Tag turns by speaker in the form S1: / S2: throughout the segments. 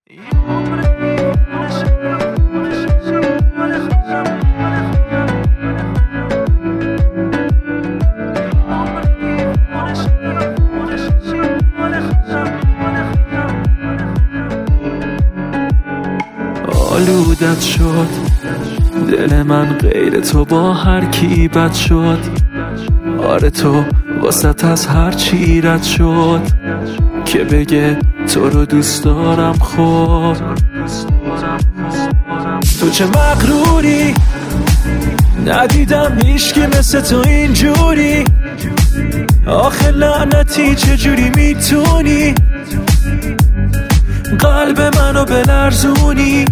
S1: آلودت شد دل من، غیر تو با هر کی بد شد. آره تو واسط از هر چی رد شد که بگه تو رو دوست دارم. خب تو چه مغروری، ندیدم هیچکی مثل تو اینجوری. آخه لعنتی چجوری میتونی قلب منو بلرزونی؟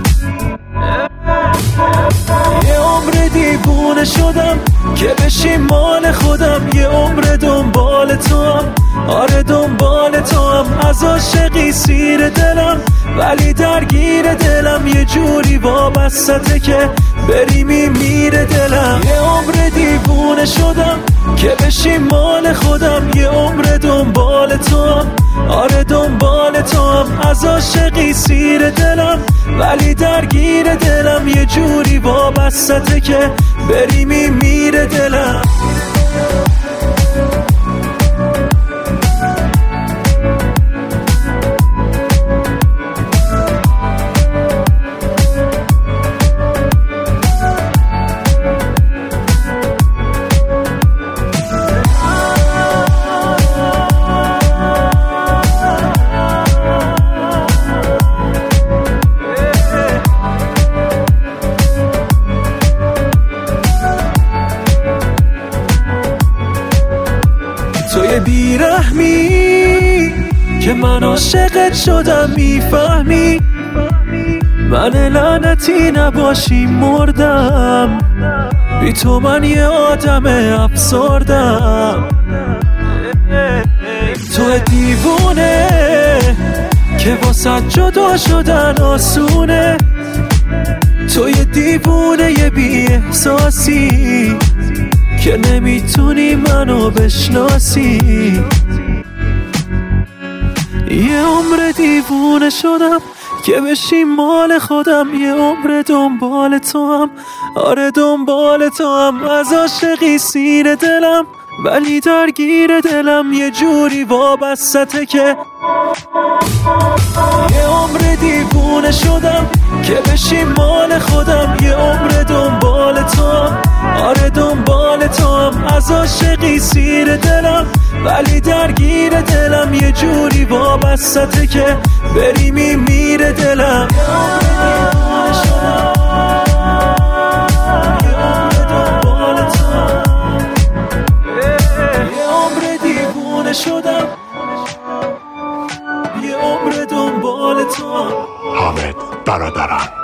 S1: یه عمر دیوونه شدم که بشی مال خودم، یه عمر دنبال تو هم. آره دنبال تو هم، از عاشقی سیر دلم، ولی درگیر دلم یه جوری وابسته که بری میمیره دلم. یه عمر دیوونه شدم که بشی مال خودم، یه عمر دنبال تو هم. آره دنبال تو هم، از عاشقی سیر دلم، ولی درگیر دلم یه جوری وابسته که بری میمیره دلم. توی بیرحمی که من عاشقت شدم، میفهمی من لعنتی نباشی مردم. بی تو من یه آدم افسردم. تو دیوونه که واسه جدا شدن آسونه، توی دیوونه یه بی احساسی که نمیتونی منو بشناسی. یه عمر دیوونه شدم که بشی مال خودم، یه عمر دنبال تو هم. آره دنبال تو هم، از عاشقی سیر دلم، ولی درگیر دلم یه جوری وابسته که یه عمر دیوونه شدم که بشی مال خودم، یه عمر دنبال تو هم. آره دنبال تو هم، از عاشقی سیر دلم، ولی درگیر دلم یه جوری وابسته که بری میمیره دلم. یه عمر دنبال تو هم، یه عمر دیوونه شدم، یه عمر دنبال تو هم.
S2: حامد برادران.